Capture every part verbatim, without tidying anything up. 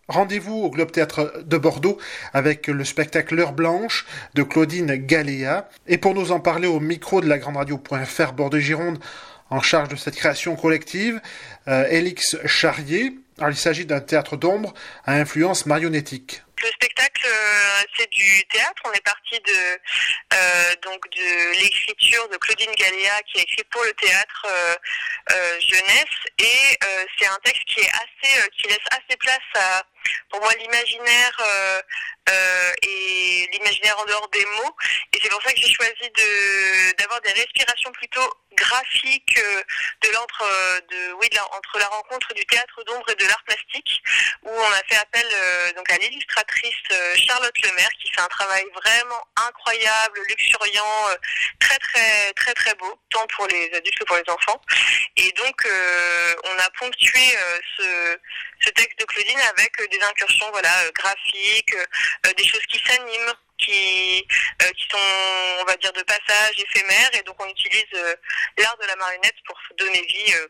Rendez-vous au Globe Théâtre de Bordeaux avec le spectacle L'Heure Blanche de Claudine Galéa. Et pour nous en parler au micro de la grande radio.fr Bordeaux-Gironde, en charge de cette création collective, euh, Élix Charrier. Alors, il s'agit d'un théâtre d'ombre à influence marionnettique. Le spectacle, euh, c'est du théâtre. On est parti de euh, donc de l'écriture de Claudine Galéa, qui a écrit pour le théâtre euh, euh, jeunesse, et euh, c'est un texte qui est assez, euh, qui laisse assez place à, pour moi, l'imaginaire euh, euh, et l'imaginaire en dehors des mots. Et c'est pour ça que j'ai choisi de d'avoir des respirations plutôt graphiques euh, de l'entre euh, de oui de la, entre la rencontre du théâtre d'ombre et de l'art plastique, où on a fait appel euh, donc à l'illustratrice euh, Charlotte Lemaire, qui fait un travail vraiment incroyable, luxuriant, euh, très très très très beau, tant pour les adultes que pour les enfants. Et donc euh, on a ponctué euh, ce ce texte de Claudine avec euh, des incursions voilà euh, graphiques, euh, des choses qui s'animent, qui euh, qui sont, on va dire, de passage éphémère, et donc on utilise euh, l'art de la marionnette pour donner vie euh,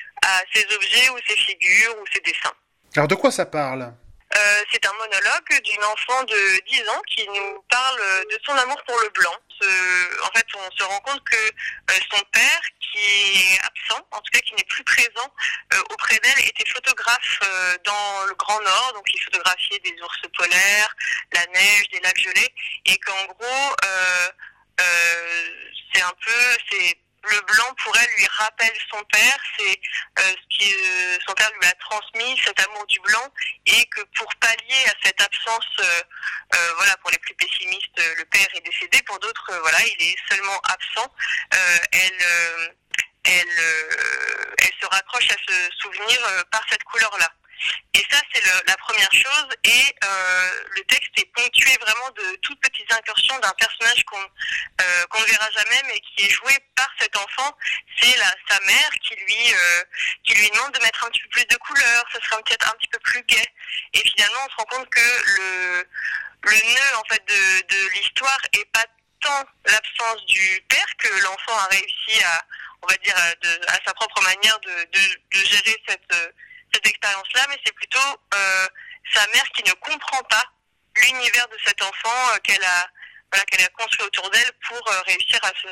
à ces objets ou ces figures ou ces dessins. Alors de quoi ça parle ? Euh, c'est un monologue d'une enfant de dix ans qui nous parle de son amour pour le blanc. Ce, en fait, on se rend compte que euh, son père, qui est absent, en tout cas qui n'est plus présent euh, auprès d'elle, était photographe euh, dans le Grand Nord, donc il photographiait des ours polaires, la neige, des lacs gelés, et qu'en gros, euh, euh, c'est un peu... c'est le blanc, pour elle, lui rappelle son père, c'est euh, ce qui euh, son père lui a transmis, cet amour du blanc, et que pour pallier à cette absence, euh, euh, voilà, pour les plus pessimistes, euh, le père est décédé, pour d'autres, euh, voilà, il est seulement absent. Euh, elle, euh, elle, euh, elle se raccroche à ce souvenir euh, par cette couleur-là. Et ça, c'est le, la première chose. Et euh, le texte est ponctué vraiment de toutes petites incursions d'un personnage qu'on euh, qu'on ne verra jamais, mais qui est joué par cet enfant. C'est la, sa mère qui lui euh, qui lui demande de mettre un petit peu plus de couleurs. Ça sera peut-être un petit peu plus gai. Et finalement, on se rend compte que le le nœud en fait de, de l'histoire est pas tant l'absence du père, que l'enfant a réussi à, on va dire, à, de, à sa propre manière de, de, de gérer cette cette expérience-là, mais c'est plutôt euh, sa mère qui ne comprend pas l'univers de cet enfant euh, qu'elle a, voilà, qu'elle a construit autour d'elle pour euh, réussir à se,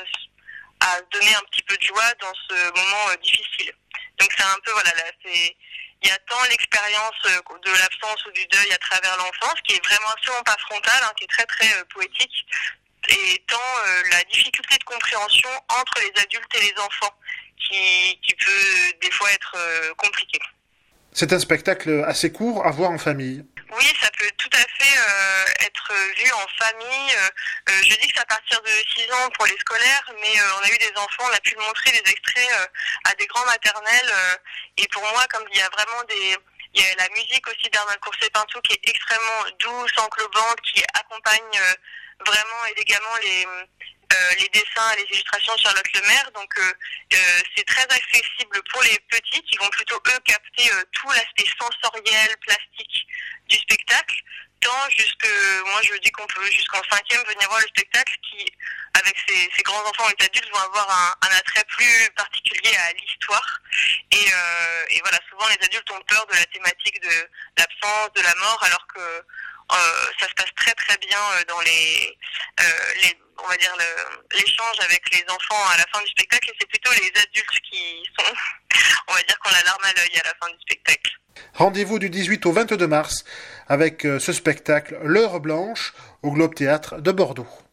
à donner un petit peu de joie dans ce moment euh, difficile. Donc c'est un peu, voilà, là, c'est, il y a tant l'expérience euh, de l'absence ou du deuil à travers l'enfance, qui est vraiment absolument pas frontale, hein, qui est très très euh, poétique, et tant euh, la difficulté de compréhension entre les adultes et les enfants, qui, qui peut des fois être euh, compliquée. C'est un spectacle assez court à voir en famille. Oui, ça peut tout à fait euh, être vu en famille. Euh, je dis que c'est à partir de six ans pour les scolaires, mais euh, on a eu des enfants, on a pu montrer des extraits euh, à des grands maternels. Euh, et pour moi, comme il y a vraiment des... Il y a la musique aussi d'Arnold Courcey-Pintou qui est extrêmement douce, englobante, qui accompagne euh, vraiment élégamment les... Euh, les dessins et les illustrations de Charlotte Lemaire, donc euh, euh, c'est très accessible pour les petits qui vont plutôt eux capter euh, tout l'aspect sensoriel, plastique du spectacle, tant jusque, moi je dis qu'on peut jusqu'en cinquième venir voir le spectacle, qui avec ses, ses grands enfants et les adultes vont avoir un, un attrait plus particulier à l'histoire, et, euh, et voilà, souvent les adultes ont peur de la thématique de l'absence, de la mort, alors que euh, ça se passe très très bien dans les, euh, les on va dire le, l'échange avec les enfants à la fin du spectacle, et c'est plutôt les adultes qui sont, on va dire, qu'on a la larme à l'œil à la fin du spectacle. Rendez-vous du dix-huit au vingt-deux mars avec ce spectacle L'Heure Blanche au Globe Théâtre de Bordeaux.